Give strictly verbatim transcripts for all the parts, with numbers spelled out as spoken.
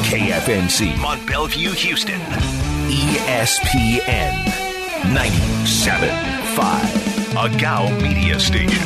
K F N C, Mont Bellevue, Houston. E S P N ninety-seven point five, a G A O media station.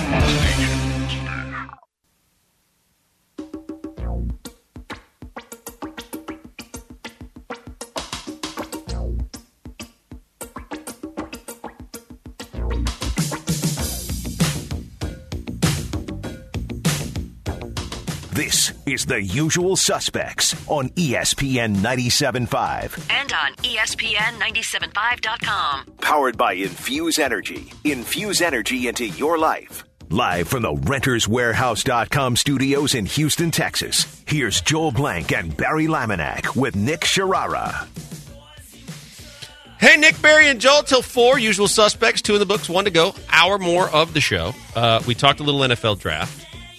This is The Usual Suspects on E S P N ninety-seven point five. And on E S P N ninety-seven point five dot com. Powered by Infuse Energy. Infuse energy into your life. Live from the Renters Warehouse dot com studios in Houston, Texas. Here's Joel Blank and Barry Laminack with Nick Sharara. Hey, Nick, Barry, and Joel, till four. Usual Suspects, two in the books, one to go. Hour more of the show. Uh, we talked a little N F L draft.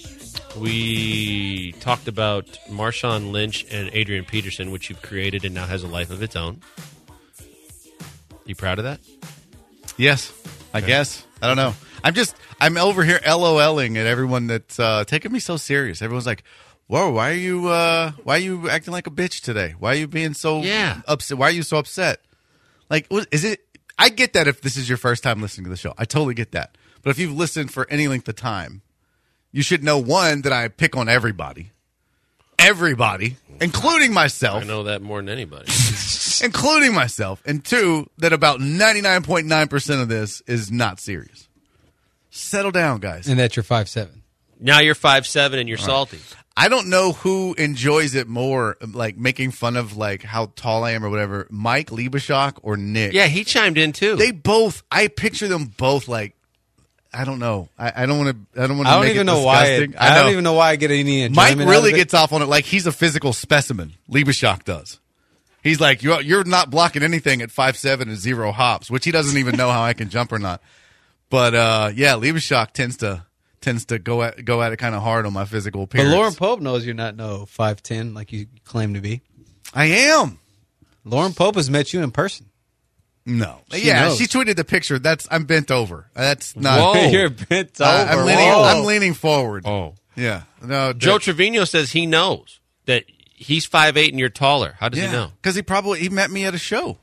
We talked about Marshawn Lynch and Adrian Peterson, which you've created and now has a life of its own. You proud of that? Yes, I okay. guess. I don't know. I'm just, I'm over here LOLing at everyone that's uh, taking me so serious. Everyone's like, whoa, why are you, uh, why are you acting like a bitch today? Why are you being so yeah. upset? Why are you so upset? Like, is it, I get that if this is your first time listening to the show. I totally get that. But if you've listened for any length of time, you should know, one, that I pick on everybody. Everybody, including myself. I know that more than anybody. Including myself. And two, that about ninety-nine point nine percent of this is not serious. Settle down, guys. And that you're five seven. Now you're five seven and you're All salty. Right. I don't know who enjoys it more, like making fun of like how tall I am or whatever, Mike Liebeshock or Nick. Yeah, he chimed in too. They both, I picture them both like, I don't know. I, I don't want to. I don't want to. I don't make even it know why. It, I, I don't even know why I get any enjoyment. Mike really out of it. gets off on it like he's a physical specimen. Liebeshock does. He's like, you're you're not blocking anything at five seven and zero hops, which he doesn't even know how I can jump or not. But uh, yeah, Liebeshock tends to tends to go at go at it kind of hard on my physical appearance. But Lauren Pope knows you're not no five ten like you claim to be. I am. Lauren Pope has met you in person. No. She yeah, knows. she tweeted the picture. That's I'm bent over. That's not. Whoa. You're bent over. Uh, I'm, leaning, Whoa. I'm leaning forward. Oh. Yeah. No. Joe that, Trevino says he knows that he's five eight and you're taller. How does yeah, he know? Because he probably he met me at a show.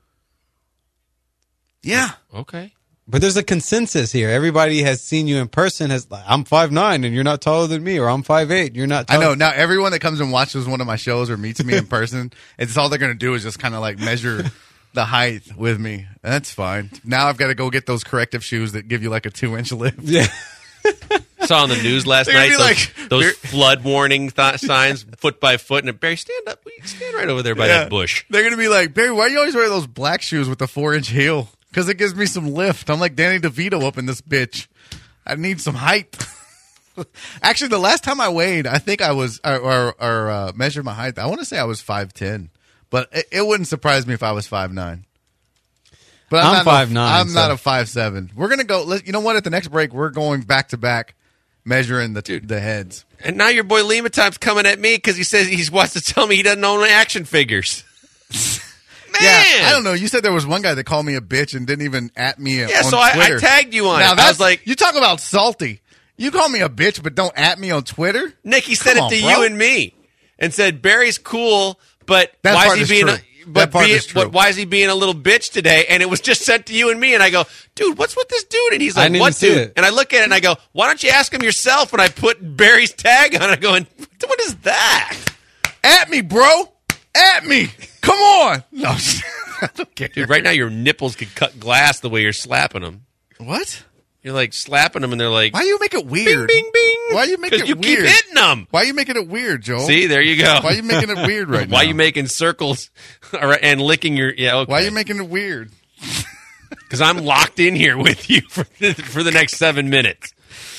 Yeah. Okay. But there's a consensus here. Everybody has seen you in person. Has like, I'm five nine and you're not taller than me, or I'm five eight and you're not taller. I know. Now, everyone that comes and watches one of my shows or meets me in person, it's all they're going to do is just kind of like measure the height with me. That's fine. Now I've got to go get those corrective shoes that give you like a two-inch lift. Yeah. Saw on the news last They're night gonna those, be like- those they're- flood warning th- signs, foot by foot, and Barry, stand up. Stand right over there by Yeah. that bush. They're going to be like, Barry, why do you always wear those black shoes with the four-inch heel? Because it gives me some lift. I'm like Danny DeVito up in this bitch. I need some height. Actually, the last time I weighed, I think I was, or, or, or uh, measured my height, I want to say I was five ten. But it, it wouldn't surprise me if I was five nine. But I'm not five a, nine, I'm so. not a five seven. We're going to go, let, you know what, at the next break, we're going back-to-back measuring the the heads. And now your boy Lima Time's coming at me because he says he wants to tell me he doesn't own action figures. Man. Yeah, I don't know. You said there was one guy that called me a bitch and didn't even at me Yeah, on so I, Twitter. I tagged you on Now it. that's I was like, you talk about salty. You call me a bitch, but don't at me on Twitter. Nick, he said Come it on, to bro. you and me, and said Barry's cool, but That why part is is he being? true. A, but, That part be, is true. but why is he being a little bitch today? And it was just sent to you and me, and I go, dude, what's with this dude? And he's I like, didn't what even see dude? it. And I look at it and I go, why don't you ask him yourself? And I put Barry's tag on it, going, what is that? At me, bro. At me. Come on. No, I don't care. Dude, right now your nipples could cut glass the way you're slapping them. What? You're like slapping them, and they're like, Why you make it weird? bing, bing, bing. Why you make it you weird? keep hitting them. Why are you making it weird, Joel? See, there you go. Why are you making it weird right now? Why are you making circles all right, and licking your? Yeah, okay. Why are you making it weird? Because I'm locked in here with you for the, for the next seven minutes.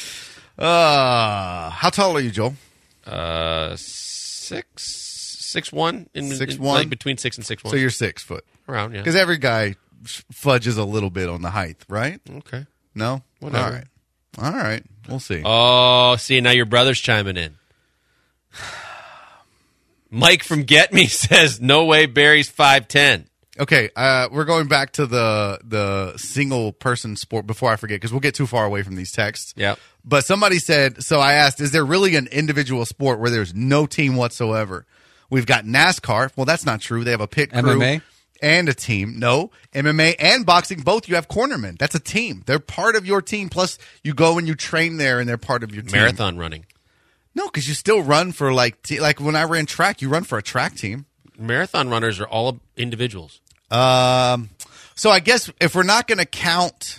Uh, how tall are you, Joel? Uh, six, six one, in, Six in, one? like between six and six one. So you're six foot. around, yeah. Because every guy fudges a little bit on the height, right? Okay, No? whatever. All right. All right. We'll see. Oh, see, now your brother's chiming in. Mike from Get Me says, no way Barry's five ten. Okay, uh, we're going back to the the single person sport before I forget, because we'll get too far away from these texts. Yep. But somebody said, so I asked, is there really an individual sport where there's no team whatsoever? We've got NASCAR. Well, that's not true. They have a pit crew M M A? and a team. No, M M A and boxing, both you have cornermen. That's a team. They're part of your team. Plus, you go and you train there, and they're part of your team. Marathon running. No, because you still run for like te- like when I ran track, you run for a track team. Marathon runners are all individuals. Um, so I guess if we're not going to count.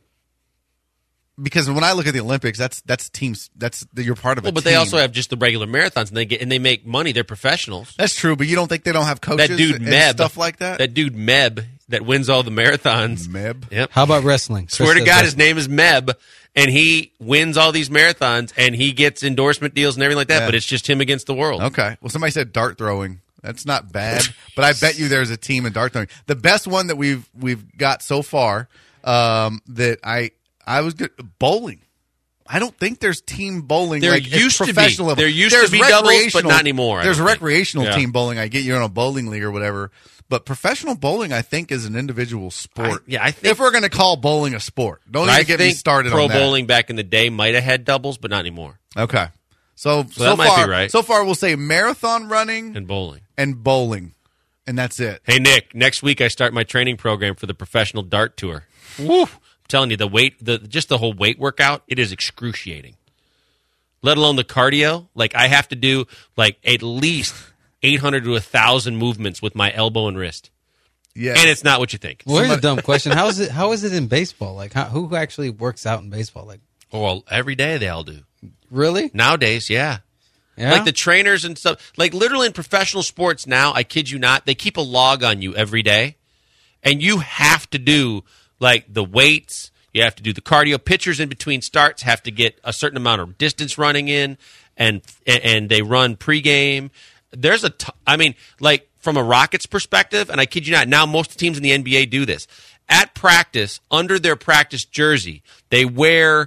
Because when I look at the Olympics, that's that's teams. That's you're part of a Well, but team. they also have just the regular marathons, and they get and they make money. They're professionals. That's true, but you don't think they don't have coaches That dude and Meb, stuff like that? That dude Meb that wins all the marathons. Meb? Yep. How about wrestling? Swear Chris to says God, his wrestling. name is Meb, and he wins all these marathons, and he gets endorsement deals and everything like that. Yeah. But it's just him against the world. Okay. Well, somebody said dart throwing. That's not bad, but I bet you there's a team in dart throwing. The best one that we've we've got so far um, that I I was good bowling. I don't think there's team bowling. There like, at used to be. professional level. There used There's to be doubles, but recreational- not anymore, I There's don't think. recreational Yeah. team bowling. I get you're in a bowling league or whatever, but professional bowling, I think, is an individual sport. I- yeah, I think- if we're going to call bowling a sport, don't I even get me think started pro on that. bowling back in the day might have had doubles, but not anymore. Okay, so so, that might be far, right. so far we'll say marathon running And bowling. and bowling, and that's it. Hey, Nick, next week I start my training program for the professional dart tour. Woo! I'm telling you, the weight, the just the whole weight workout, it is excruciating. Let alone the cardio. Like, I have to do, like, at least eight hundred to one thousand movements with my elbow and wrist. Yeah, And it's not what you think. Well, here's a dumb question. How is it? How is it in baseball? Like, how, who actually works out in baseball? Like, Oh, well, every day they all do. really? Nowadays, yeah. Yeah. Like the trainers and stuff. Like, literally in professional sports now, I kid you not, they keep a log on you every day. And you have to do, like, the weights. You have to do the cardio. Pitchers in between starts have to get a certain amount of distance running in, and and they run pregame. There's a, t- I mean, like from a Rockets perspective, and I kid you not, now most teams in the N B A do this. At practice, under their practice jersey, they wear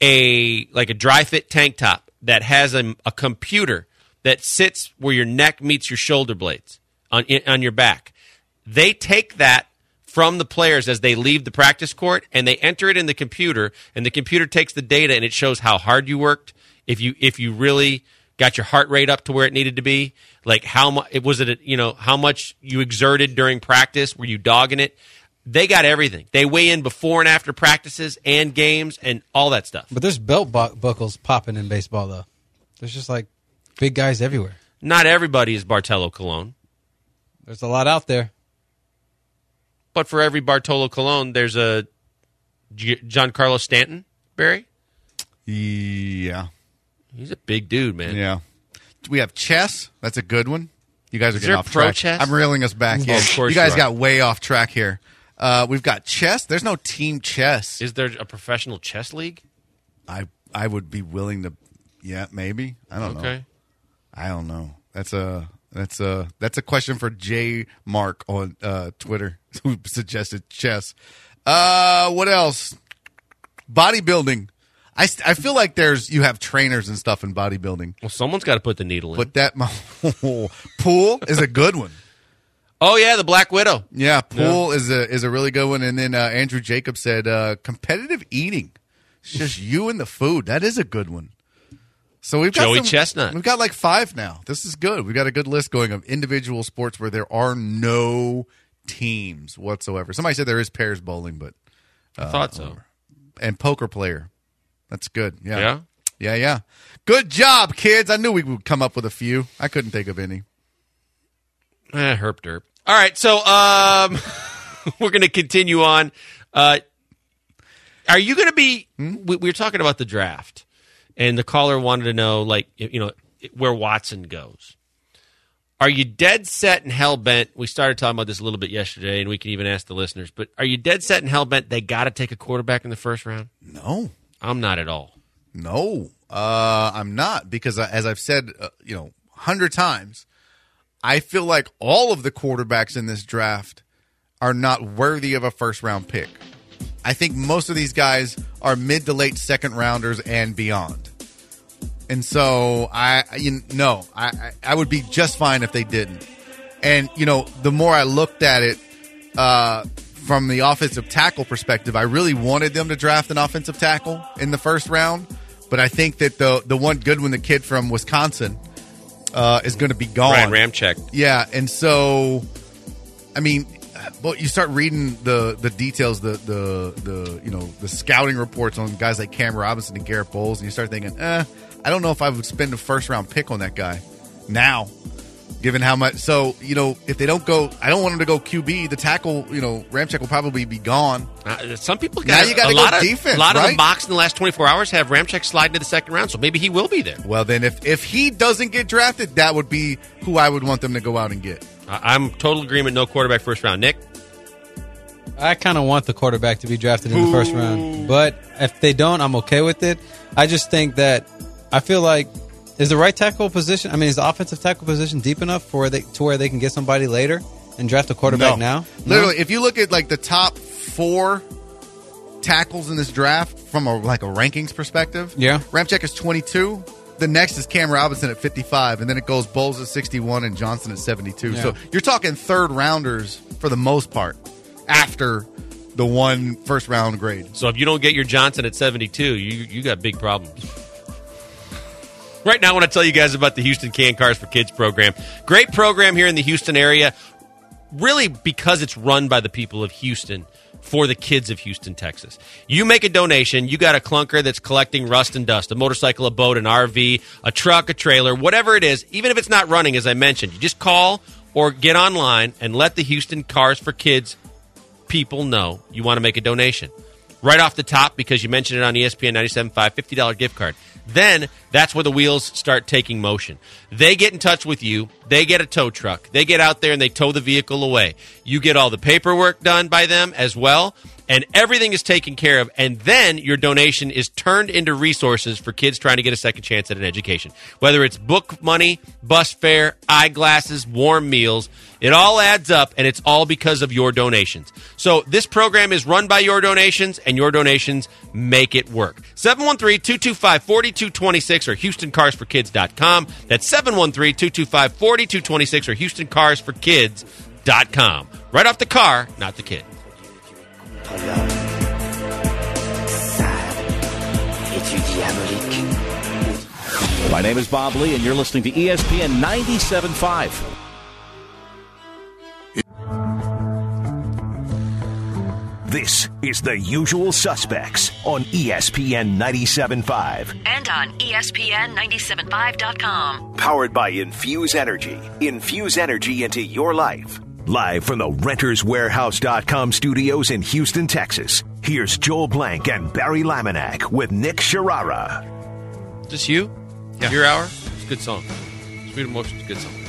a like a dry fit tank top that has a, a computer that sits where your neck meets your shoulder blades on on your back. They take that from the players as they leave the practice court, and they enter it in the computer, and the computer takes the data, and it shows how hard you worked, if you if you really got your heart rate up to where it needed to be, like how much was it, you know, how much you exerted during practice, were you dogging it? They got everything. They weigh in before and after practices and games and all that stuff. But there's belt bu- buckles popping in baseball, though. There's just like big guys everywhere. Not everybody is Bartolo Colon, There's a lot out there. but for every Bartolo Colon, there's a G- Giancarlo Stanton, Barry. yeah, He's a big dude, man. yeah. We have chess. That's a good one. You guys are Is getting there off pro track. chess? I'm reeling us back Oh, here. of course you guys you are. got way off track here. Uh, we've got chess. There's no team chess. Is there a professional chess league? I I would be willing to. Yeah, maybe. I don't know. Okay. I don't know. That's a that's a that's a question for J Mark on uh, Twitter who suggested chess. Uh, what else? Bodybuilding. I, st- I feel like there's you have trainers and stuff in bodybuilding, Well, someone's got to put the needle in. but that pool is a good one. oh yeah, the Black Widow. Yeah, pool is a is a really good one. And then uh, Andrew Jacobs said uh, competitive eating. It's just you and the food. That is a good one. So we've got Joey some- Chestnut. We've got like five now. This is good. We've got a good list going of individual sports where there are no teams whatsoever. Somebody said there is pairs bowling, but I thought so. and poker player. That's good. Yeah. Yeah? Yeah, yeah. Good job, kids. I knew we would come up with a few. I couldn't think of any. Eh, herp derp. All right, so um, we're going to continue on. Uh, are you going to be? Hmm? We, we were talking about the draft, and the caller wanted to know, like, you know, where Watson goes. Are you dead set and hell bent? We started talking about this a little bit yesterday, and we can even ask the listeners. But are you dead set and hell bent? They got to take a quarterback in the first round. No. I'm not at all. No, uh, I'm not because, uh, as I've said, uh, you know, a hundred times, I feel like all of the quarterbacks in this draft are not worthy of a first round pick. I think most of these guys are mid to late second rounders and beyond. And so I, you know, I, I I would be just fine if they didn't. And you know, the more I looked at it, uh, from the offensive tackle perspective, I really wanted them to draft an offensive tackle in the first round. But I think that the the one good one, the kid from Wisconsin, uh, is going to be gone. Ryan Ramczyk. Yeah, and so, I mean, well, you start reading the the details, the the the you know the scouting reports on guys like Cam Robinson and Garrett Bowles, and you start thinking, eh, I don't know if I would spend a first round pick on that guy now. Given how much, so you know, if they don't go, I don't want them to go Q B. The tackle, you know, Ramczyk will probably be gone. Uh, some people Now got you gotta a go lot of defense, A lot of right? the mocks in the last twenty-four hours have Ramczyk slide into the second round, so maybe he will be there. Well, then, if if he doesn't get drafted, that would be who I would want them to go out and get. I- I'm total agreement. No quarterback first round. Nick, I kind of want the quarterback to be drafted in the first round, but if they don't, I'm okay with it. I just think that I feel like is the right tackle position. I mean, is the offensive tackle position deep enough for they to where they can get somebody later and draft a quarterback No. now? Literally, if you look at like the top four tackles in this draft from a like a rankings perspective, Yeah. Ramczyk is twenty-two. The next is Cam Robinson at fifty-five, and then it goes Bowles at sixty-one and Johnson at seventy-two. Yeah. So you're talking third rounders for the most part after the one first round grade. so if you don't get your Johnson at seventy-two, you you got big problems. Right now, I want to tell you guys about the Houston Can Cars for Kids program. Great program here in the Houston area, really because it's run by the people of Houston for the kids of Houston, Texas. You make a donation, you got a clunker that's collecting rust and dust, a motorcycle, a boat, an R V, a truck, a trailer, whatever it is, even if it's not running, as I mentioned, you just call or get online and let the Houston Cars for Kids people know you want to make a donation. Right off the top, because you mentioned it on E S P N ninety-seven point five, fifty dollars gift card. Then that's where the wheels start taking motion. They get in touch with you. They get a tow truck. They get out there and they tow the vehicle away. You get all the paperwork done by them as well, and everything is taken care of. And then your donation is turned into resources for kids trying to get a second chance at an education. Whether it's book money, bus fare, eyeglasses, warm meals, it all adds up, and it's all because of your donations. So this program is run by your donations, and your donations make it work. seven one three, two two five, four two two six or Houston Cars for Kids dot com. That's seven one three, two two five, four two two six or Houston Cars for Kids dot com. Right off the car, not the kid. My name is Bob Lee, and you're listening to E S P N ninety-seven point five. This is The Usual Suspects on E S P N ninety-seven point five. And on E S P N ninety-seven point five dot com. Powered by Infuse Energy. Infuse energy into your life. Live from the Renters Warehouse dot com studios in Houston, Texas. Here's Joel Blank and Barry Laminack with Nick Sharara. Is this you? Yeah. Your hour? It's a good song. Sweet Emotions, good song.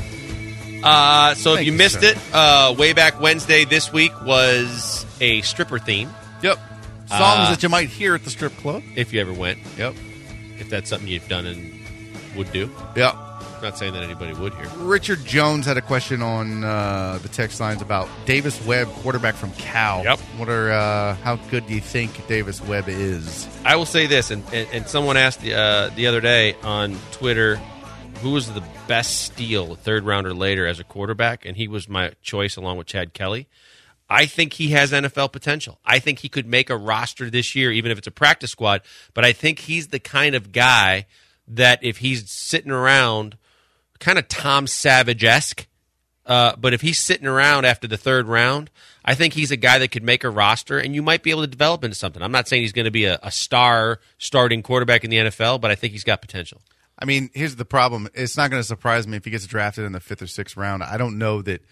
Uh, so if Thank you you, missed sir. it, uh, way back Wednesday this week was a stripper theme. Yep. Songs Uh, that you might hear at the strip club. If you ever went, Yep. if that's something you've done and would do. Yep. Not saying that anybody would here. Richard Jones had a question on uh, the text lines about Davis Webb, quarterback from Cal. Yep. What are uh, how good do you think Davis Webb is? I will say this, and, and, and someone asked the, uh, the other day on Twitter, who was the best steal, third rounder later, as a quarterback, and he was my choice along with Chad Kelly. I think he has N F L potential. I think he could make a roster this year, even if it's a practice squad, but I think he's the kind of guy that if he's sitting around, kind of Tom Savage-esque, uh, but if he's sitting around after the third round, I think he's a guy that could make a roster, and you might be able to develop into something. I'm not saying he's going to be a, a star starting quarterback in the N F L, but I think he's got potential. I mean, here's the problem. It's not going to surprise me if he gets drafted in the fifth or sixth round. I don't know that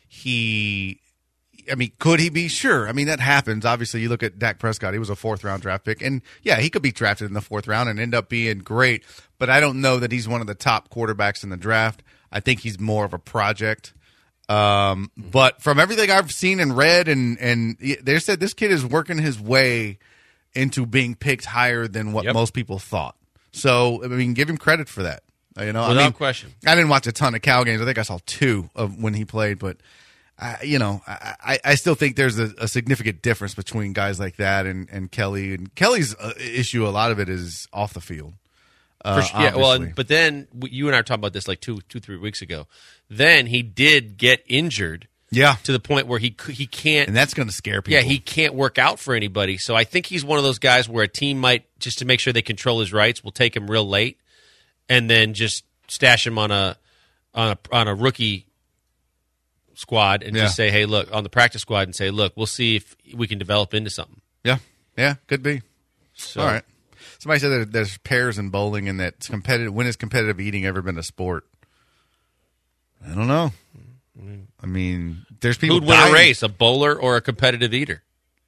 he – I mean, could he be? Sure. I mean, that happens. Obviously, you look at Dak Prescott. He was a fourth-round draft pick. And, yeah, he could be drafted in the fourth round and end up being great. But I don't know that he's one of the top quarterbacks in the draft. I think he's more of a project. Um, but from everything I've seen and read, and, and they said this kid is working his way into being picked higher than what Yep. most people thought. So, I mean, give him credit for that. You know, Without I mean, question. I didn't watch a ton of Cal games. I think I saw two of when he played, but I, you know, I, I, I still think there's a, a significant difference between guys like that and, and Kelly. And Kelly's uh, issue, a lot of it is off the field. Uh, For sure. Yeah, well, obviously. and, but then w- you and I were talking about this like two, two, three weeks ago. Then he did get injured yeah, to the point where he c- he can't. and that's going to scare people. Yeah, he can't work out for anybody. So I think he's one of those guys where a team might, just to make sure they control his rights, will take him real late and then just stash him on a on a, on a rookie squad and Yeah. just say, hey, look, on the practice squad and say, look, we'll see if we can develop into something. Yeah, yeah, could be. So, All right. Somebody said that there's pairs in bowling and that competitive. When has competitive eating ever been a sport? I don't know. I mean, there's people. Who'd win dying. a race, a bowler or a competitive eater?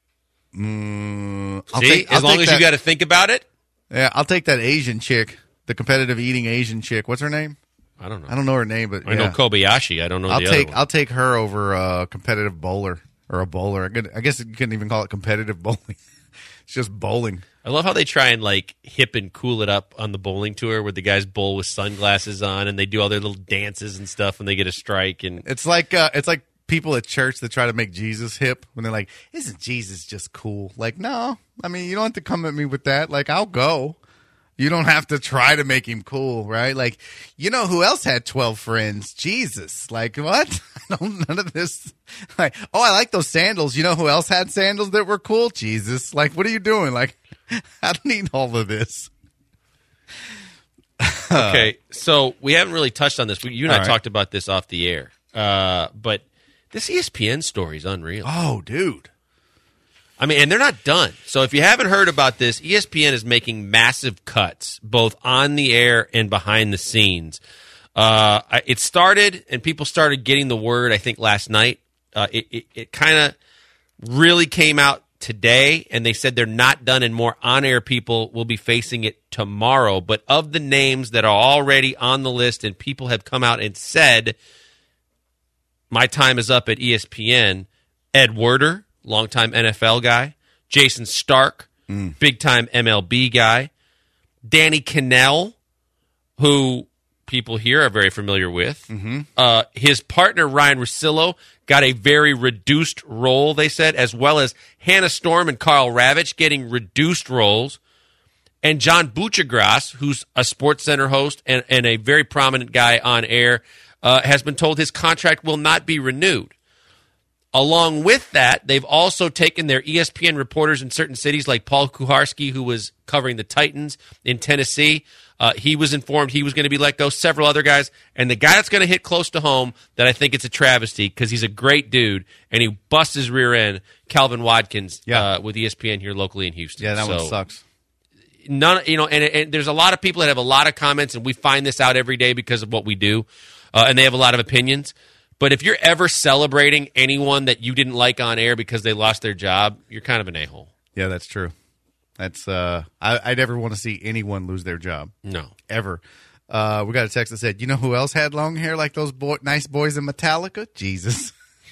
Mm, I'll See, take, as I'll long take as that, you got to think about it. Yeah, I'll take that Asian chick, the competitive eating Asian chick. What's her name? I don't know. I don't know her name, but I yeah. know Kobayashi. I don't know I'll the take other one. I'll take her over a competitive bowler or a bowler. I, could, I guess you couldn't even call it competitive bowling. It's just bowling. I love how they try and like hip and cool it up on the bowling tour where the guys bowl with sunglasses on and they do all their little dances and stuff when they get a strike. And It's like uh, it's like people at church that try to make Jesus hip when they're like, "Isn't Jesus just cool?" Like, no, I mean, you don't have to come at me with that. Like, I'll go. You don't have to try to make him cool, right? Like, you know who else had twelve friends? Jesus. Like, what? I don't, none of this. Like, oh, I like those sandals. You know who else had sandals that were cool? Jesus. Like, what are you doing? Like, I don't need all of this. okay, so we haven't really touched on this. We- You and I All right. talked about this off the air, uh, but this E S P N story is unreal. Oh, dude. I mean, and they're not done. So if you haven't heard about this, E S P N is making massive cuts, both on the air and behind the scenes. Uh, I- it started, and people started getting the word, I think, last night. Uh, it it, it kind of really came out today, and they said they're not done, and more on-air people will be facing it tomorrow. But of the names that are already on the list, and people have come out and said, my time is up at E S P N, Ed Werder, longtime N F L guy, Jason Stark, big-time M L B guy, Danny Cannell, who people here are very familiar with. Mm-hmm. Uh, his partner, Ryan Russillo, got a very reduced role, they said, as well as Hannah Storm and Carl Ravitch getting reduced roles. And John Buchagras, who's a SportsCenter host and, and a very prominent guy on air, uh, has been told his contract will not be renewed. Along with that, they've also taken their E S P N reporters in certain cities, like Paul Kuharski, who was covering the Titans in Tennessee. Uh, he was informed he was going to be let go. Several other guys. And the guy that's going to hit close to home, that I think it's a travesty because he's a great dude and he busts his rear end, Calvin Watkins, Yeah. uh, with E S P N here locally in Houston. Yeah, that So, one sucks. None, you know, and, and there's a lot of people that have a lot of comments, and we find this out every day because of what we do, uh, and they have a lot of opinions. But if you're ever celebrating anyone that you didn't like on air because they lost their job, you're kind of an a-hole. Yeah, that's true. That's uh, I, I never want to see anyone lose their job. No. Ever. Uh, we got a text that said, "You know who else had long hair like those boy, nice boys in Metallica?" Jesus.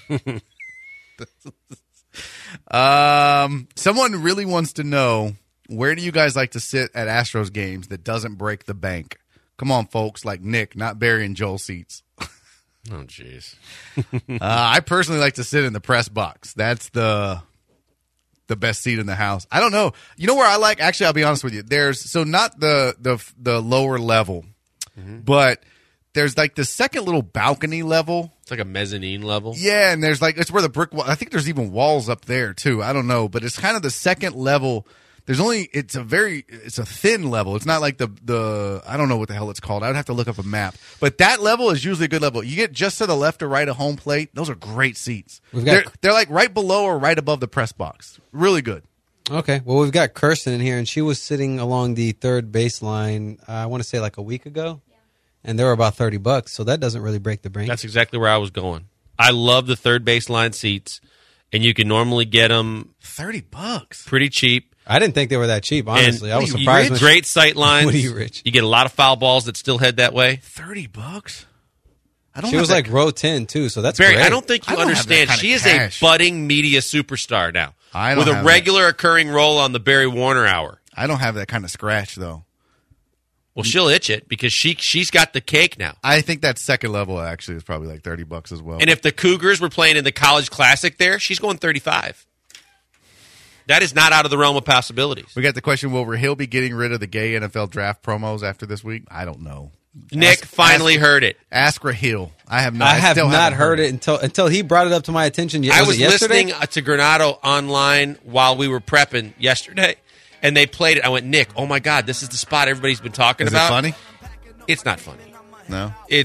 um, someone really wants to know, where do you guys like to sit at Astros games that doesn't break the bank? Come on, folks, like Nick, not Barry and Joel seats. Oh, jeez. uh, I personally like to sit in the press box. That's the the best seat in the house. I don't know. You know where I like? Actually, I'll be honest with you. There's so not the the the lower level, Mm-hmm. but there's like the second little balcony level. It's like a mezzanine level. Yeah, and there's like it's where the brick wall. I think there's even walls up there too. I don't know, but it's kind of the second level. There's only it's a very it's a thin level. It's not like the the I don't know what the hell it's called. I would have to look up a map. But that level is usually a good level. You get just to the left or right of home plate. Those are great seats. We've got- they're, they're like right below or right above the press box. Really good. Okay. Well, we've got Kirsten in here, and she was sitting along the third baseline, uh, I want to say like a week ago, and they were about thirty bucks, so that doesn't really break the bank. That's exactly where I was going. I love the third baseline seats, and you can normally get them Thirty bucks. pretty cheap. I didn't think they were that cheap, honestly. I was you- surprised. when she- Great sight lines. What are you, Rich? You get a lot of foul balls that still head that way. Thirty bucks. I don't. She have was that like kind- row ten, too, so that's Barry, great. I don't think I you don't have that understand. kind of She is cash. a budding media superstar now, I don't with a have regular occurring role on the Barry Warner Hour. I don't have that kind of scratch though. Well, she'll itch it because she she's got the cake now. I think that second level actually is probably like thirty bucks as well. And if the Cougars were playing in the College Classic, there she's going thirty-five. That is not out of the realm of possibilities. We got the question: will Hill be getting rid of the gay N F L draft promos after this week? I don't know. Nick Ask- finally ask, heard it. Ask Rahil. I have no. I have still not haven't heard it until until he brought it up to my attention. Ye- I was was it yesterday? listening to Granado online while we were prepping yesterday, and they played it. I went, Nick, oh my God, this is the spot everybody's been talking Is about. it funny? It's not funny. No. It's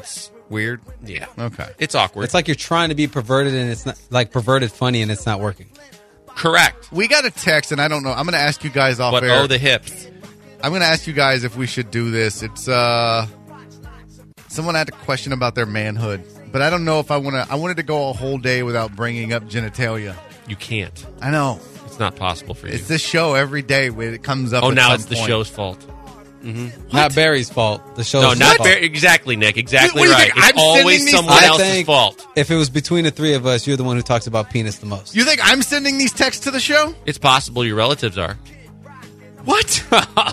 Weird? Yeah. Okay. It's awkward. It's like you're trying to be perverted and it's not like perverted funny and it's not working. Correct. We got a text, and I don't know. I'm going to ask you guys off But air. oh, the hips. I'm going to ask you guys if we should do this. It's, uh... Someone had a question about their manhood, but I don't know if I want to... I wanted to go a whole day without bringing up genitalia. You can't. I know. It's not possible for you. It's this show every day when it comes up. oh, at now some it's the point. show's fault. Not Barry's fault. The show's No, not fault. very, exactly, Nick. Exactly What do you right. think? It's I'm always sending these- someone I else's think fault. If it was between the three of us, you're the one who talks about penis the most. You think I'm sending these texts to the show? It's possible your relatives are. What?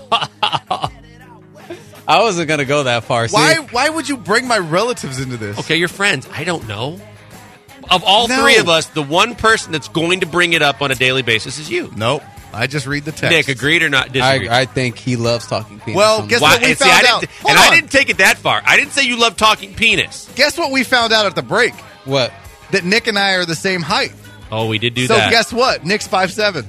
I wasn't going to go that far. See? Why Why would you bring my relatives into this? Okay, you're friends. I don't know. Of all No. three of us, the one person that's going to bring it up on a daily basis is you. Nope. I just read the text. Nick, agreed or not? Disagree. I, I think he loves talking penis. Well, so guess Why- what we and see, found I out? didn't, Hold and on. I didn't take it that far. I didn't say you love talking penis. Guess what we found out at the break? what? That Nick and I are the same height. Oh, we did do so that. guess what? Nick's five seven.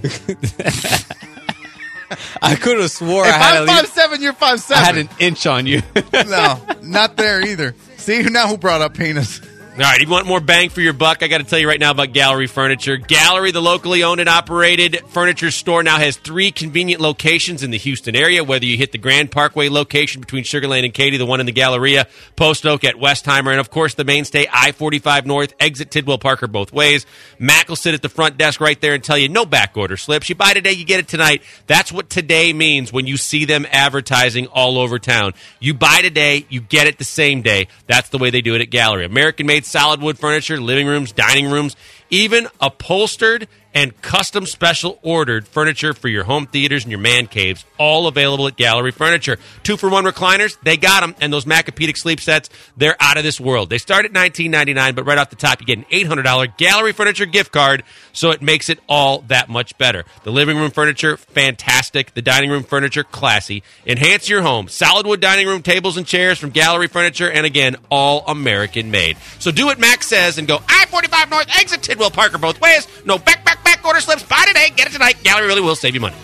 I could have swore If I had, I'm at five least, seven, you're five I seven. had an inch on you. No, not there either. See now who brought up penis? All right, if you want more bang for your buck, I got to tell you right now about Gallery Furniture. Gallery, the locally owned and operated furniture store, now has three convenient locations in the Houston area. Whether you hit the Grand Parkway location between Sugar Land and Katy, the one in the Galleria, Post Oak at Westheimer, and of course the mainstay I forty-five North, exit Tidwell Parker both ways. Mac will sit at the front desk right there and tell you no back order slips. You buy today, you get it tonight. That's what today means when you see them advertising all over town. You buy today, you get it the same day. That's the way they do it at Gallery. American-made solid wood furniture, living rooms, dining rooms, even upholstered and custom special ordered furniture for your home theaters and your man caves, all available at Gallery Furniture. Two for one recliners, they got them, and those Macapedic sleep sets, they're out of this world. They start at nineteen ninety-nine, but right off the top, you get an eight hundred dollars Gallery Furniture gift card, so it makes it all that much better. The living room furniture, fantastic. The dining room furniture, classy. Enhance your home. Solid wood dining room tables and chairs from Gallery Furniture, and again, all American made. So do what Max says and go I forty-five North, exit Tidwell Parker both ways. No back, back, back order slips. Buy today, get it tonight. Gallery really will save you money.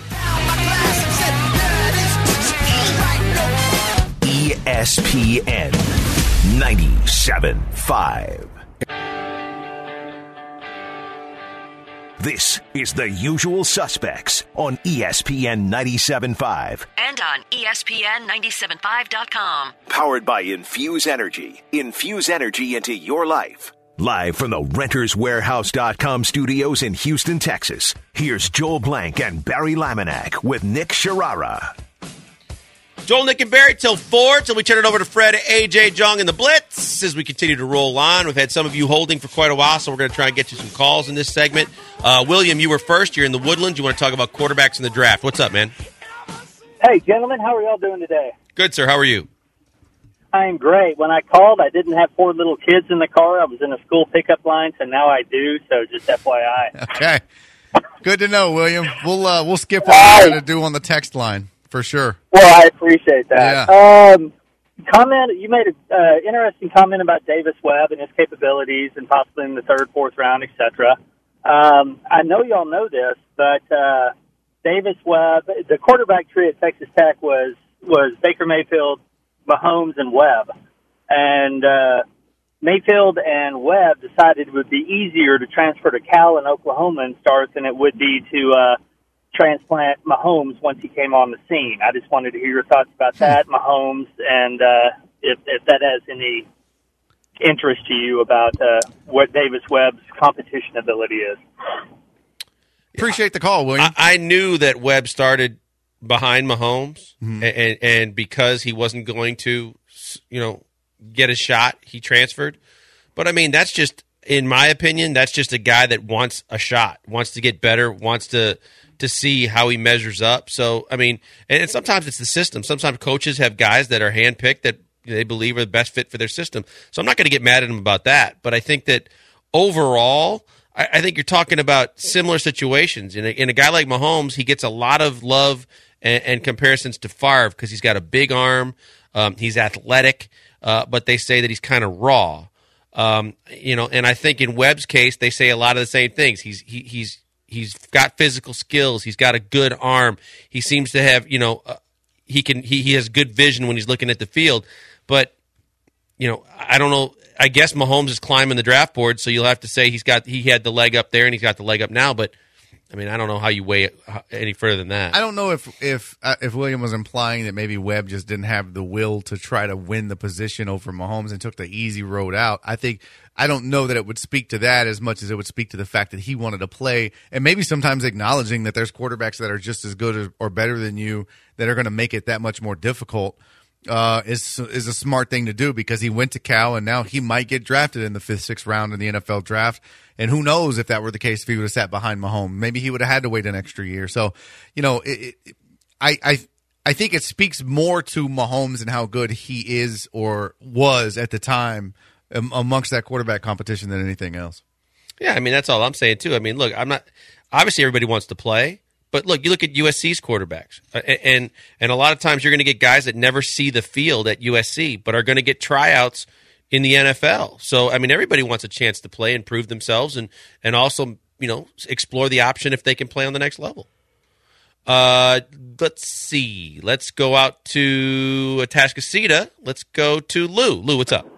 E S P N ninety-seven point five. This is The Usual Suspects on E S P N ninety-seven point five. And on E S P N ninety-seven five dot com. Powered by Infuse Energy. Infuse energy into your life. Live from the Renters Warehouse dot com studios in Houston, Texas, here's Joel Blank and Barry Laminack with Nick Sharara. Joel, Nick, and Barry till four, till we turn it over to Fred, A J, Jong, and the Blitz as we continue to roll on. We've had some of you holding for quite a while, so we're going to try and get you some calls in this segment. Uh, William, you were first. You're in the Woodlands. You want to talk about quarterbacks in the draft. What's up, man? Hey, gentlemen, how are y'all doing today? Good, sir. How are you? I'm great. When I called, I didn't have four little kids in the car. I was in a school pickup line, so now I do, so just F Y I. Okay. Good to know, William. We'll uh, we'll skip what we're going to do on the text line for sure. Well, I appreciate that. Yeah. Um, comment. You made an uh, interesting comment about Davis Webb and his capabilities and possibly in the third, fourth round, et cetera. Um, I know y'all know this, but uh, Davis Webb, the quarterback tree at Texas Tech was, was Baker Mayfield, Mahomes, and Webb. And uh, Mayfield and Webb decided it would be easier to transfer to Cal and Oklahoma and start than it would be to uh, transplant Mahomes once he came on the scene. I just wanted to hear your thoughts about that, Mahomes, and uh, if, if that has any interest to you about uh, what Davis Webb's competition ability is. Appreciate the call, William. I, I knew that Webb started behind Mahomes, Mm-hmm. and, and, and because he wasn't going to, you know, get a shot, he transferred. But, I mean, that's just, in my opinion, that's just a guy that wants a shot, wants to get better, wants to to see how he measures up. So, I mean, and sometimes it's the system. Sometimes coaches have guys that are handpicked that they believe are the best fit for their system. So I'm not going to get mad at him about that. But I think that overall, I, I think you're talking about similar situations. In a, in a guy like Mahomes, he gets a lot of love and, and comparisons to Favre because he's got a big arm, um, he's athletic, uh, but they say that he's kind of raw. Um, you know, and I think in Webb's case, they say a lot of the same things. He's he, he's he's got physical skills. He's got a good arm. He seems to have, you know, uh, he can he, he has good vision when he's looking at the field. But you know, I don't know. I guess Mahomes is climbing the draft board, so you'll have to say he's got he had the leg up there and he's got the leg up now. But I mean, I don't know how you weigh it any further than that. I don't know if if uh, if William was implying that maybe Webb just didn't have the will to try to win the position over Mahomes and took the easy road out. I think I don't know that it would speak to that as much as it would speak to the fact that he wanted to play, and maybe sometimes acknowledging that there's quarterbacks that are just as good as, or better than you that are going to make it that much more difficult. Uh, is is a smart thing to do because he went to Cal and now he might get drafted in the fifth, sixth round in the N F L draft. And who knows if that were the case if he would have sat behind Mahomes. Maybe he would have had to wait an extra year. So, you know, it, it, I I I think it speaks more to Mahomes and how good he is or was at the time um, amongst that quarterback competition than anything else. Yeah, I mean, that's all I'm saying, too. I mean, look, I'm not – obviously everybody wants to play. But look, you look at U S C's quarterbacks, uh, and and a lot of times you're going to get guys that never see the field at U S C, but are going to get tryouts in the N F L. So I mean, everybody wants a chance to play and prove themselves, and and also you know explore the option if they can play on the next level. Uh, let's see. Let's go out to Atascocita. Let's go to Lou. Lou, what's up?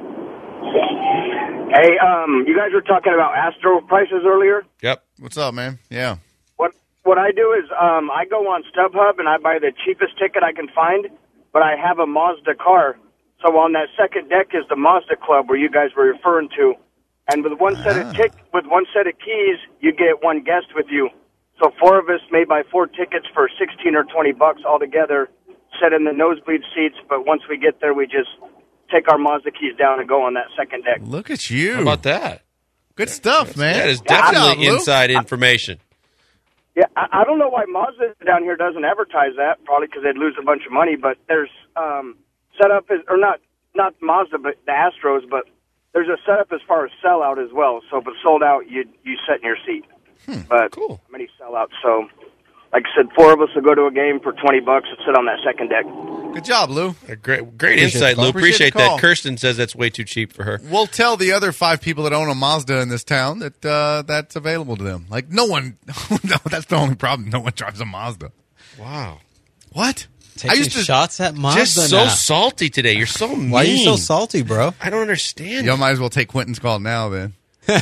Hey, um, you guys were talking about Astro prices earlier. Yep. What's up, man? Yeah. What I do is um, I go on StubHub and I buy the cheapest ticket I can find, but I have a Mazda car. So on that second deck is the Mazda Club where you guys were referring to. And with one set of tic- with one set of keys, you get one guest with you. So four of us may buy four tickets for sixteen or twenty bucks altogether, sit in the nosebleed seats, but once we get there, we just take our Mazda keys down and go on that second deck. Look at you. How about that? Good stuff, man. That is Yeah, definitely job, inside information. Yeah, I, I don't know why Mazda down here doesn't advertise that. Probably because they'd lose a bunch of money. But there's um, setup is, or not not Mazda, but the Astros. But there's a setup as far as sellout as well. So if it's sold out, you you sit in your seat. Hmm, but cool. Many sellouts. So like I said, four of us will go to a game for twenty bucks and sit on that second deck. Good job, Lou. A great, great Appreciate insight, the Lou. call. Appreciate, Appreciate the call. that. Kirsten says that's way too cheap for her. We'll tell the other five people that own a Mazda in this town that uh, that's available to them. Like, no one, no, that's the only problem. No one drives a Mazda. Wow. What? Taking shots at Mazda Just so now. salty today. You're so mean. Why are you so salty, bro? I don't understand. You might as well take Quentin's call now, then.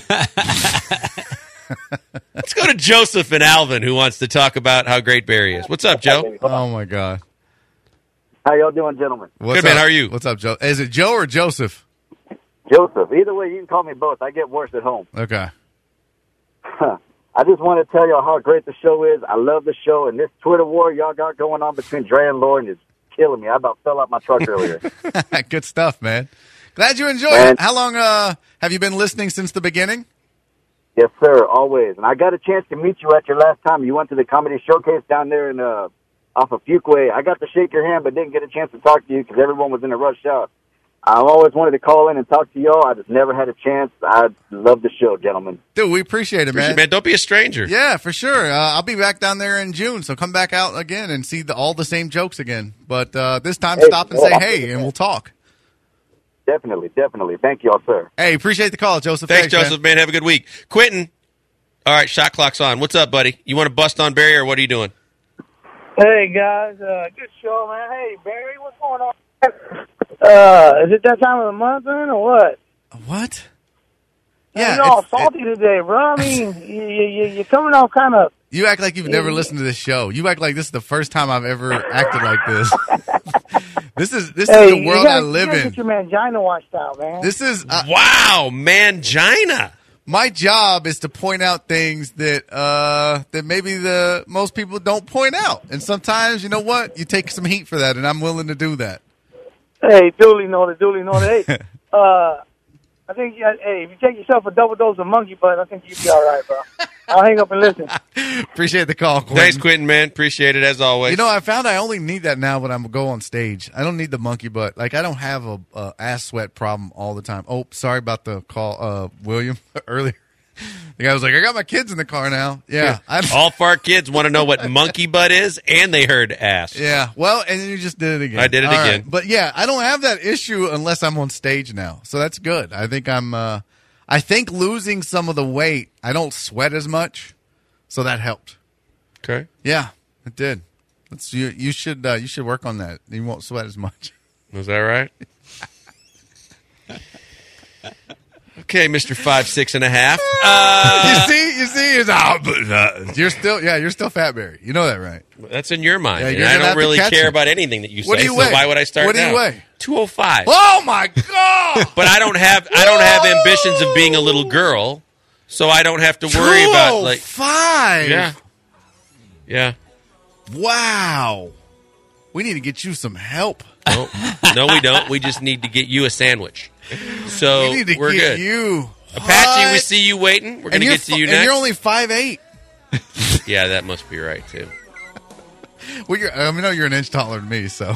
Let's go to Joseph and Alvin, who wants to talk about how great Barry is. What's up, Joe? Oh, my God. How y'all doing, gentlemen? What's Good, man. up? How are you? What's up, Joe? Is it Joe or Joseph? Joseph. Either way, you can call me both. I get worse at home. Okay. I just want to tell y'all how great the show is. I love the show, and this Twitter war y'all got going on between Dre and Lauren is killing me. I about fell out my truck earlier. Good stuff, man. Glad you enjoyed Man. it. How long uh, have you been listening since the beginning? Yes, sir, always. And I got a chance to meet you at your last time. You went to the comedy showcase down there in uh, off of Fuquay. I got to shake your hand, but didn't get a chance to talk to you because everyone was in a rush hour. I always wanted to call in and talk to y'all. I just never had a chance. I love the show, gentlemen. Dude, we appreciate it, Appreciate man. it, man. Don't be a stranger. Yeah, for sure. Uh, I'll be back down there in June, so come back out again and see the, all the same jokes again. But uh, this time, Hey, stop and say well, hey, and we'll talk. Definitely, definitely. Thank y'all, sir. Hey, appreciate the call, Joseph. Thanks, man. Joseph, man. Have a good week. Quentin. All right, shot clock's on. What's up, buddy? You want to bust on Barry, or what are you doing? Hey, guys. Uh, good show, man. Hey, Barry, what's going on? Uh, is it that time of the month, man, or what? What? Yeah, Yeah, you're all it's- salty today, bro. I mean, you, you, you're coming off kind of. You act like you've never listened to this show. You act like this is the first time I've ever acted like this. This is this Hey, is the you world gotta, I live you gotta in. Get your mangina washed out, man. This is uh, Wow, mangina. my job is to point out things that uh, that maybe the most people don't point out. And sometimes, you know what? You take some heat for that, and I'm willing to do that. Hey, duly noted, duly noted. Hey, uh, I think, yeah, hey, if you take yourself a double dose of monkey butt, I think you'd be all right, bro. I'll hang up and listen. Appreciate the call, Quentin. Thanks, Quentin, man. Appreciate it, as always. You know, I found I only need that now when I go on stage. I don't need the monkey butt. Like, I don't have a, a ass sweat problem all the time. Oh, sorry about the call, uh, William, earlier. The guy was like, I got my kids in the car now. Yeah. I, All of our kids want to know what monkey butt is, and they heard ass. yeah. Well, and then you just did it again. I did it All again. right. But yeah, I don't have that issue unless I'm on stage now. So that's good. I think I'm, uh, I think losing some of the weight, I don't sweat as much. So that helped. Okay. Yeah, it did. That's, you, you should, uh, you should work on that. You won't sweat as much. Was that right? Okay, Mister Five, six and a half. Uh, you see, you see, it's, oh, but, uh, you're still, yeah, you're still Fat Barry. You know that, right? That's in your mind. Yeah, and you're I gonna have don't to really catch care him. about anything that you say. What do you so weigh? why would I start What do now? you weigh? two oh five. Oh my God! But I don't have, I don't have ambitions of being a little girl, so I don't have to worry about like five. Yeah, yeah. Wow. We need to get you some help. No, no, we don't. We just need to get you a sandwich. So we need to we're get good. you. Apache, What? we see you waiting. We're going to get to you and next. you're only five eight. Yeah, that must be right, too. Well, you're, I mean, no, you're an inch taller than me, so.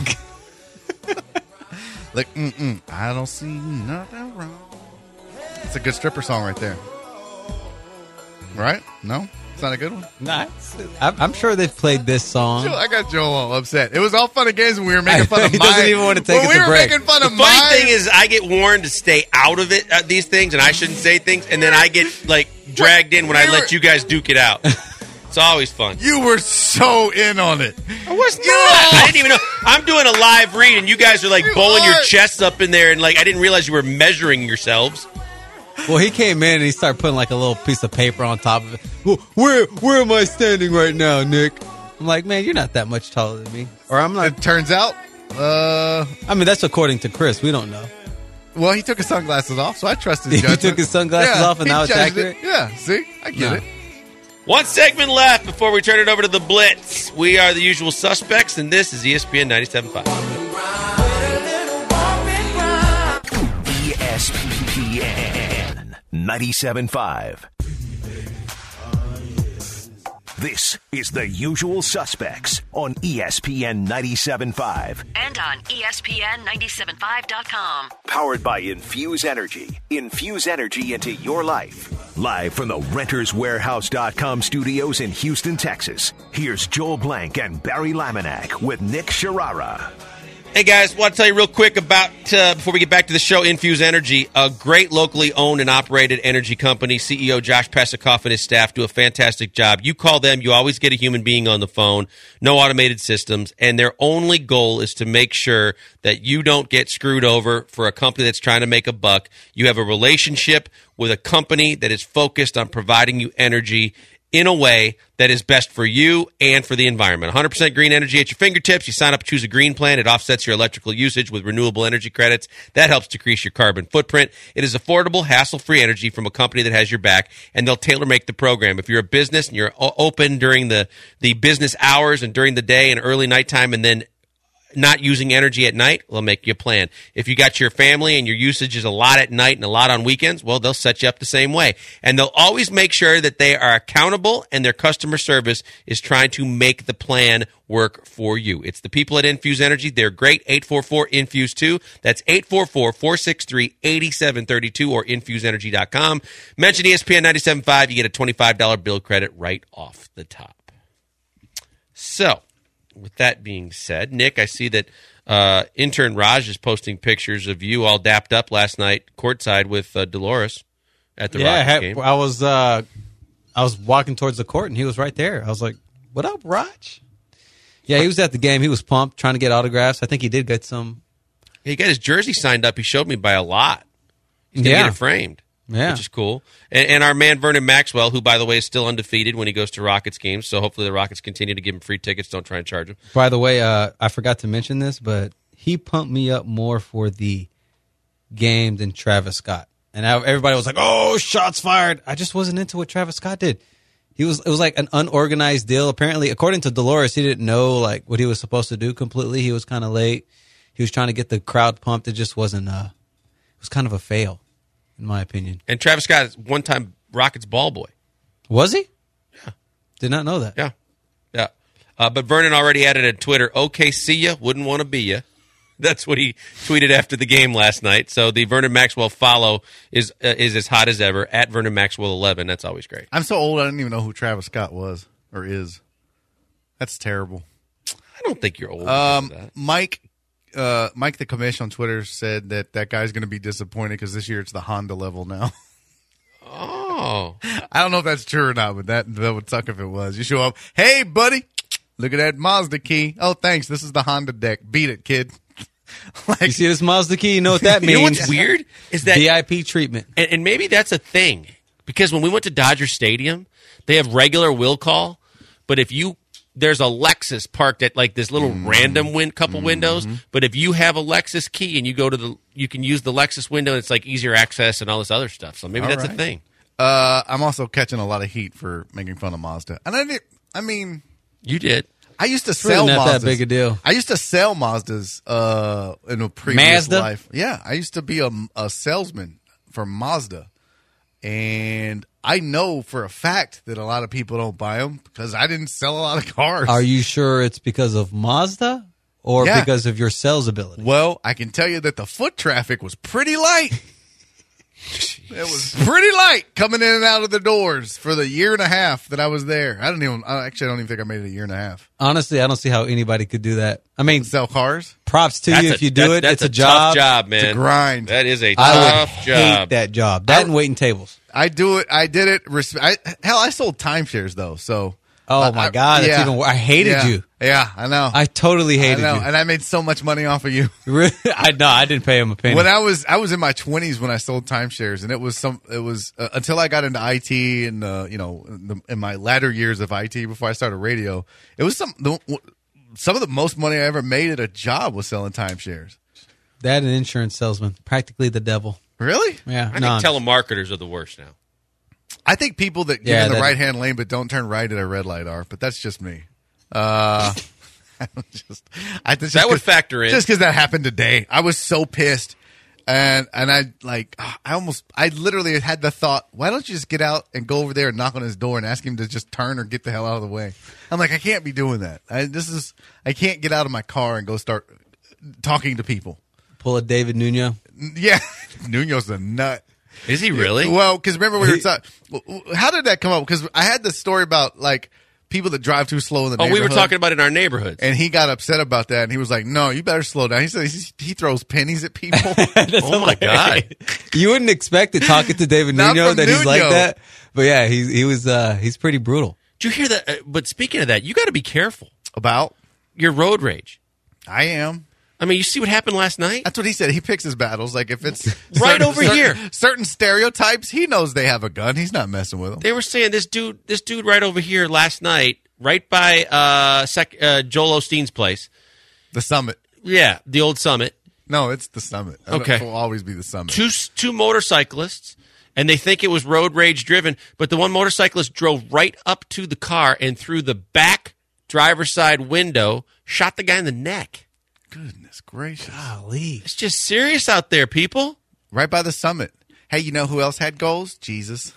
Like, mm-mm, I don't see nothing wrong. It's a good stripper song right there. Right? No? It's not a good one? Nice. I'm I'm sure they've played this song. I got Joel all upset. It was all fun and games when we were making fun of He mine. doesn't even want to take when us we a were break. making fun The of funny mine. thing is, I get warned to stay out of it, uh, these things, and I shouldn't say things, and then I get, like, dragged in when I We let were- you guys duke it out. It's always fun. You were so in on it. I was not. I didn't even know. I'm doing a live read, and you guys are, like, You bowling your are. chests up in there, and, like, I didn't realize you were measuring yourselves. Well, he came in and he started putting like a little piece of paper on top of it. Well, where where am I standing right now, Nick? I'm like, man, you're not that much taller than me. Or I'm not. It turns out, uh, I mean, that's according to Chris. We don't know. well, he took his sunglasses off, so I trust his He judgment. took his sunglasses Yeah, off and he now it's judged accurate? it. Yeah, see? I get No. it. One segment left before we turn it over to the Blitz. We are the usual suspects, and this is E S P N ninety-seven point five. E S P N ninety-seven point five. This is The Usual Suspects on E S P N ninety-seven point five. And on E S P N ninety-seven point five dot com. Powered by Infuse Energy. Infuse energy into your life. Live from the Renters Warehouse dot com studios in Houston, Texas. Here's Joel Blank and Barry Laminack with Nick Sharara. Hey guys, want to tell you real quick about, uh, before we get back to the show, Infuse Energy, a great locally owned and operated energy company. C E O Josh Pesikoff and his staff do a fantastic job. You call them, you always get a human being on the phone, no automated systems, and their only goal is to make sure that you don't get screwed over for a company that's trying to make a buck. You have a relationship with a company that is focused on providing you energy in a way that is best for you and for the environment. one hundred percent green energy at your fingertips. You sign up, choose a green plan. It offsets your electrical usage with renewable energy credits. That helps decrease your carbon footprint. It is affordable, hassle-free energy from a company that has your back, and they'll tailor-make the program. If you're a business and you're o- open during the, the business hours and during the day and early nighttime and then not using energy at night, they'll make you a plan. If you got your family and your usage is a lot at night and a lot on weekends, well, they'll set you up the same way. And they'll always make sure that they are accountable and their customer service is trying to make the plan work for you. It's the people at Infuse Energy. They're great. eight four four infuse two. That's eight four four, four six three, eight seven three two or infuse energy dot com. Mention E S P N ninety-seven point five. You get a twenty-five dollars bill credit right off the top. So, with that being said, Nick, I see that uh, intern Raj is posting pictures of you all dapped up last night courtside with uh, Dolores at the yeah, I, Rockets had- game. I was uh, I was walking towards the court and he was right there. I was like, "What up, Raj?" Yeah, he was at the game. He was pumped, trying to get autographs. I think he did get some. He got his jersey signed up. He showed me by a lot. He's going to Yeah. get it framed, Yeah. which is cool. And, and our man Vernon Maxwell, who, by the way, is still undefeated when he goes to Rockets games, so hopefully the Rockets continue to give him free tickets. Don't try and charge him. By the way, uh, I forgot to mention this, but he pumped me up more for the game than Travis Scott. And I, everybody was like, "Oh, shots fired!" I just wasn't into what Travis Scott did. He was it was like an unorganized deal. Apparently, according to Dolores, he didn't know like what he was supposed to do completely. He was kind of late. He was trying to get the crowd pumped. It just wasn't. Uh, it was kind of a fail, in my opinion. And Travis Scott is one-time Rockets ball boy. Was he? Yeah. Did not know that. Yeah. Yeah. Uh, but Vernon already added on Twitter, "Okay, see ya, wouldn't want to be ya." That's what he tweeted after the game last night. So the Vernon Maxwell follow is uh, is as hot as ever, at Vernon Maxwell eleven. That's always great. I'm so old I didn't even know who Travis Scott was or is. That's terrible. I don't think you're old. because Um, of that. Mike, uh, Mike the commission on Twitter said that that guy's going to be disappointed because this year it's the Honda level now. Oh. I don't know if that's true or not, but that that would suck if it was. You show up, hey buddy, look at that Mazda key. Oh, thanks. This is the Honda deck. Beat it, kid. Like, you see this Mazda key? You know what that means? You know what's weird is that V I P treatment, and, and maybe that's a thing because when we went to Dodger Stadium, they have regular will call, but if you there's a Lexus parked at like this little mm. random win couple mm-hmm. windows, but if you have a Lexus key and you go to the you can use the Lexus window, it's like easier access and all this other stuff. So maybe all that's right. a thing. Uh, I'm also catching a lot of heat for making fun of Mazda, and I did, I mean, you did. I used to it's sell really not Mazdas. that big a deal. I used to sell Mazdas uh, in a previous Mazda? life. Yeah, I used to be a, a salesman for Mazda, and I know for a fact that a lot of people don't buy them because I didn't sell a lot of cars. Are you sure it's because of Mazda or Yeah. because of your sales ability? Well, I can tell you that the foot traffic was pretty light. It was pretty light coming in and out of the doors for the year and a half that I was there. I don't even. I actually don't even think I made it a year and a half. Honestly, I don't see how anybody could do that. I mean, Sell cars. props to That's you a- if you do that's- it. That's It's a, a job. tough job, man. It's a grind. That is a I would tough hate job. that job. That and waiting tables. I do it. I did it. res- I, hell, I sold timeshares though. So. Oh I- my I- God, that's yeah. even. wor- I hated yeah. you. Yeah, I know. I totally I hated know, you. and I made so much money off of you. Really? I know. I didn't pay him a penny. When I was I was in my twenties when I sold timeshares, and it was some it was uh, until I got into I T and uh, you know in, the, in my latter years of I T before I started radio, it was some the, some of the most money I ever made at a job was selling timeshares. that and insurance salesman, practically the devil. Really? Yeah. I no, think telemarketers are the worst now. I think people that get Yeah, in the that- right hand lane but don't turn right at a red light are, but that's just me. Uh, I don't just, I, just That would 'cause- factor in. Just because that happened today. I was so pissed. And and I, like, I almost, I literally had the thought, why don't you just get out and go over there and knock on his door and ask him to just turn or get the hell out of the way? I'm like, I can't be doing that. I, this is, I can't get out of my car and go start talking to people. pull a David Nuno. Yeah. Nuno's a nut. Is he really? Well, because remember we were talking. How did that come up? Because I had this story about like people that drive too slow in the Oh, neighborhood. we were talking about in our neighborhoods. And he got upset about that, and he was like, "No, you better slow down." He said he, he throws pennies at people. Oh my God! You wouldn't expect it talking to David Not Nuno from that he's like Nuno. that, but yeah, he he was uh, he's pretty brutal. Did you hear that? Uh, but speaking of that, you got to be careful About your road rage. I am. I mean, you see what happened last night? That's what he said. He picks his battles. Like if it's Right certain- over certain- here. certain stereotypes, he knows they have a gun. He's not messing with them. They were saying this dude, this dude right over here last night, right by uh, Sec- uh, Joel Osteen's place. The Summit. Yeah, the old Summit. No, it's the Summit. I don't- Okay. it will always be the Summit. Two two motorcyclists, and they think it was road rage driven, but the one motorcyclist drove right up to the car and through the back driver's side window, shot the guy in the neck. Goodness gracious! Golly. It's just serious out there, people. Right by the Summit. Hey, you know who else had goals? Jesus.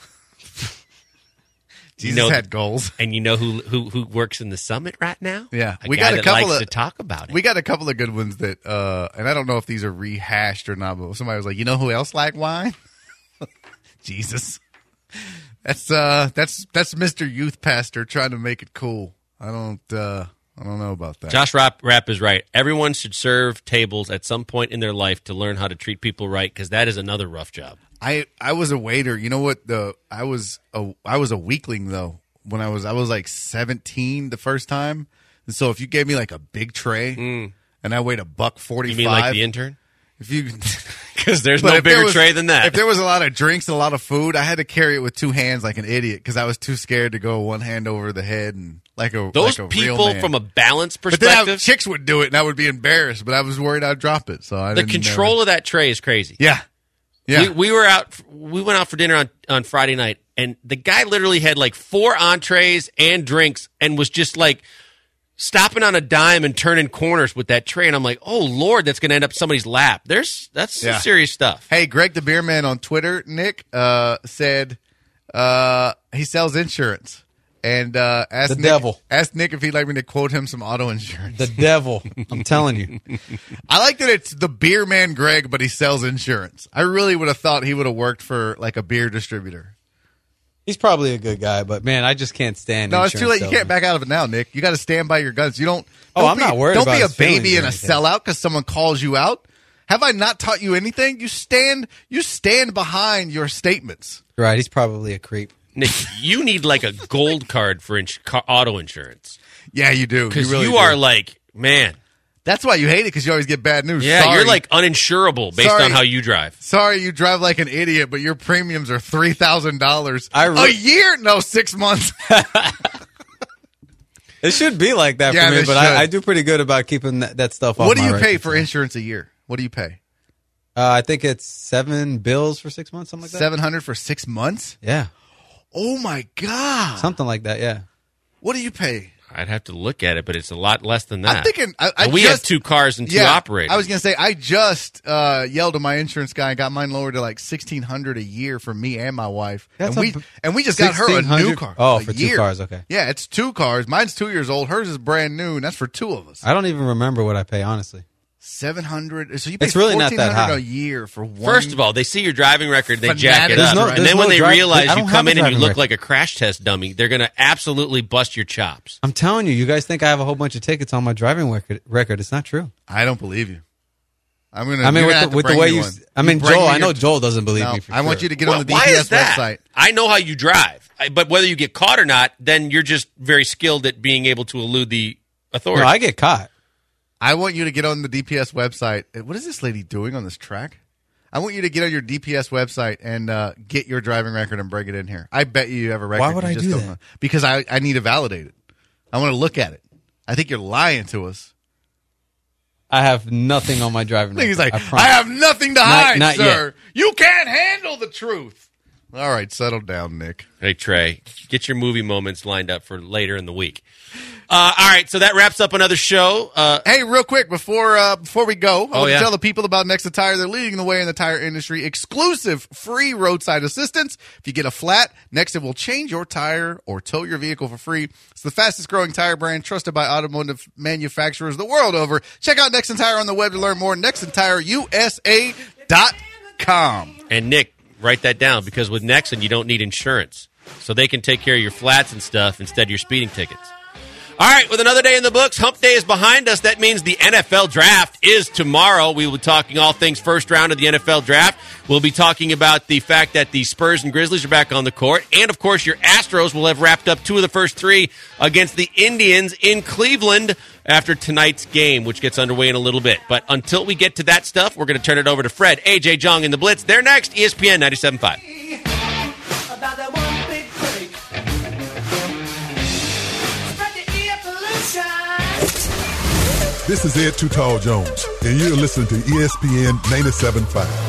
Jesus know- had goals. And you know who who who works in the Summit right now? Yeah, a we guy got a that couple likes of- to talk about it. We got a couple of good ones that, uh, and I don't know if these are rehashed or not, but somebody was like, you know who else like wine? Jesus. That's, uh, that's, that's Mister Youth Pastor trying to make it cool. I don't, uh, I don't know about that. Josh Rapp, Rapp is right. Everyone should serve tables at some point in their life to learn how to treat people right, because that is another rough job. I, I was a waiter. You know what? The, I was a, I was a weakling though. When I was, I was like seventeen the first time. And so if you gave me like a big tray and I weighed a buck forty-five. You mean like the intern? If you, Because there's But no if there bigger was- tray than that. If there was a lot of drinks and a lot of food, I had to carry it with two hands like an idiot because I was too scared to go one hand over the head and like a Those like a real people, man. from a balance But then I, perspective, chicks would do it and I would be embarrassed, but I was worried I'd drop it. So I the didn't control never- of that tray is crazy. yeah, yeah. We, we were out. We went out for dinner on, on Friday night, and the guy literally had like four entrees and drinks, and was just like stopping on a dime and turning corners with that tray. And I'm like, oh Lord, that's going to end up somebody's lap. There's that's some Yeah. serious stuff. Hey, Greg the Beer Man on Twitter, Nick, uh, said uh, he sells insurance. And uh, asked, The Nick, devil. asked Nick if he'd like me to quote him some auto insurance. The devil. I'm telling you. I like that it's the Beer Man Greg, but he sells insurance. I really would have thought he would have worked for like a beer distributor. He's probably a good guy, but man, I just can't stand No, it's too insurance late. You can't salesmen. back out of it now, Nick. You got to stand by your guns. You don't. Oh, don't I'm be, not worried Don't about be a his feelings baby or and a anything. sellout because someone calls you out. Have I not taught you anything? You stand. You stand behind your statements. Right, he's probably a creep. Nick, you need like a gold card for ins- car, auto insurance Yeah, you do. because you, you, really are do. like, man, That's why you hate it, because you always get bad news. Yeah, Sorry. you're like uninsurable based Sorry. on how you drive. Sorry, you drive like an idiot, but your premiums are three thousand dollars I re- a year. No, six months. It should be like that Yeah, for me, they but should. I, I do pretty good about keeping that, that stuff off What do my you pay record. for insurance a year? What do you pay? Uh, I think it's seven bills for six months, something like that. Seven hundred for six months. Yeah, Oh my god! something like that. Yeah. What do you pay? I'd have to look at it, but it's a lot less than that. I'm thinking. I, I And we just, have two cars and two yeah, operators. I was gonna say I just uh, yelled at my insurance guy and got mine lowered to like sixteen hundred a year for me and my wife. That's and we a- and we just got her a new sixteen hundred car. Oh, a for two year. cars, okay. Yeah, it's two cars. Mine's two years old. Hers is brand new, and that's for two of us. I don't even remember what I pay, honestly. Seven hundred. So you pay It's really not fourteen that hundred high. a year for one. First of all, they see your driving record, they jack it Fanatic. up, There's no- and there's then when no they drive- realize I you don't come have in a and you driving look record. like a crash test dummy, they're going to absolutely bust your chops. I'm telling you, you guys think I have a whole bunch of tickets on my driving record. record. It's not true. I don't believe you. I'm gonna. I mean, you're with gonna the, have to with the bring way me you, one. I mean, bring Joel. me I know your- Joel doesn't believe No, me. For I want sure. you to get Well, on the why D P S is that? website. I know how you drive, I, but whether you get caught or not, then you're just very skilled at being able to elude the authorities. No, I get caught. I want you to get on the D P S website. What is this lady doing on this track? I want you to get on your D P S website and uh, get your driving record and bring it in here. I bet you you have a record. Why would you I just do don't that? know. Because I, I need to validate it. I want to look at it. I think you're lying to us. I have nothing on my driving record. He's like, I, I, promise. have nothing to Not- hide, not sir. yet. You can't handle the truth. All right, settle down, Nick. Hey, Trey, get your movie moments lined up for later in the week. Uh, all right, so that wraps up another show. Uh, Hey, real quick before uh, before we go, I Oh, want yeah. to tell the people about Nexa Tire. They're leading the way in the tire industry. Exclusive free roadside assistance. If you get a flat, Nexa will change your tire or tow your vehicle for free. It's the fastest growing tire brand trusted by automotive manufacturers the world over. Check out Nexa Tire on the web to learn more. Nexa Tire U S A dot com. and Nick, write that down, because with Nexon, you don't need insurance. So they can take care of your flats and stuff instead of your speeding tickets. All right, with another day in the books, Hump Day is behind us. That means the N F L Draft is tomorrow. We will be talking all things first round of the N F L Draft. We'll be talking about the fact that the Spurs and Grizzlies are back on the court. And, of course, your Astros will have wrapped up two of the first three against the Indians in Cleveland after tonight's game, which gets underway in a little bit. But until we get to that stuff, we're going to turn it over to Fred, A J Jong, and the Blitz. They're next, E S P N ninety-seven point five. About that one big break. Spread the ear pollution. This is Ed Too Tall Jones, and you're listening to E S P N ninety-seven point five.